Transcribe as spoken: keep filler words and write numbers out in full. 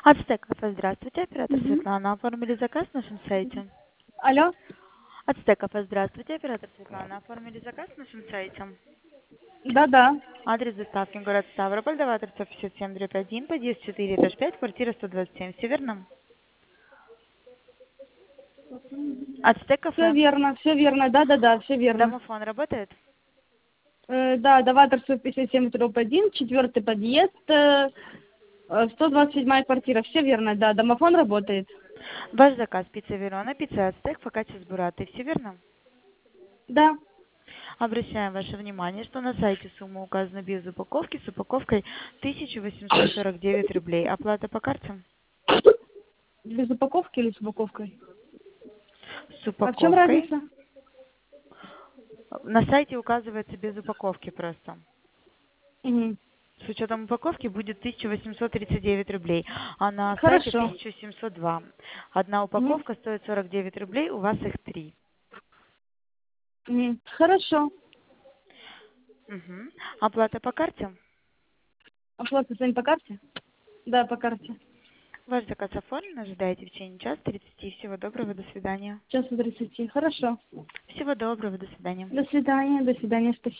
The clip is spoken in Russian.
Ацтек кафе, здравствуйте, оператор Мгм. Светлана. Оформили заказ на нашем сайте? Алло? Ацтек кафе, здравствуйте, оператор Светлана. Оформили заказ на нашем сайте? Да-да. Адрес доставки город Ставрополь, Даваторцев пятьдесят семь дробь один, подъезд четыре, этаж пять, квартира сто двадцать семь. Все верно? Ацтек Все кафе. верно, все верно, да-да-да, все верно. Домофон работает? Э, да, Даваторцев пятьдесят семь дробь один, четвертый подъезд, э, э, сто двадцать седьмая квартира, все верно, да, домофон работает. Ваш заказ пицца Верона, пицца Ацтек, фокаччо с буррато. Все верно? Да. Обращаем ваше внимание, что на сайте сумма указана без упаковки с упаковкой тысяча восемьсот сорок девять рублей. Оплата по карте? Без упаковки или с упаковкой? С А в чем упаковкой. разница? На сайте указывается без упаковки просто. Мгм. С учетом упаковки будет тысяча восемьсот тридцать девять рублей, а на сайте Хорошо. тысяча семьсот два. Одна Мгм. упаковка стоит сорок девять рублей, у вас их три. Мгм. Хорошо. Мгм. Оплата по карте? Оплата сегодня по карте? Да, по карте. Ваш заказ оформлен, ожидаете в течение часа тридцати. Всего доброго, до свидания. Час тридцати. Хорошо. Всего доброго, до свидания. До свидания, до свидания, спасибо.